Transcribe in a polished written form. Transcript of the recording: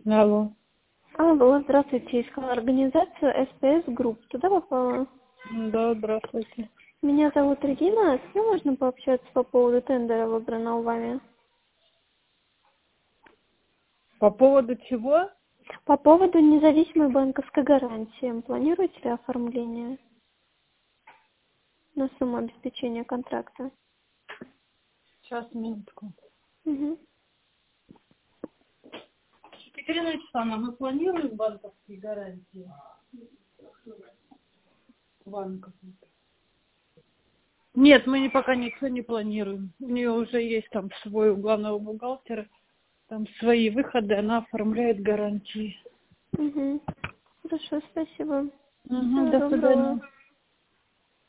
Алло. Алло, здравствуйте. Искала организацию СПС Групп. Туда попала? Да, здравствуйте. Меня зовут Регина. С кем можно пообщаться по поводу тендера, выбранного вами? По поводу чего? По поводу независимой банковской гарантии. Планируете ли оформление на сумму обеспечения контракта? Сейчас, минутку. Угу. Екатерина Вячеславовна, мы планируем банковские гарантии? Банков. Нет, мы пока ничего не планируем. У нее уже есть там свой у главного бухгалтера, там свои выходы, она оформляет гарантии. Угу. Хорошо, спасибо. Угу, Всего до доброго. свидания.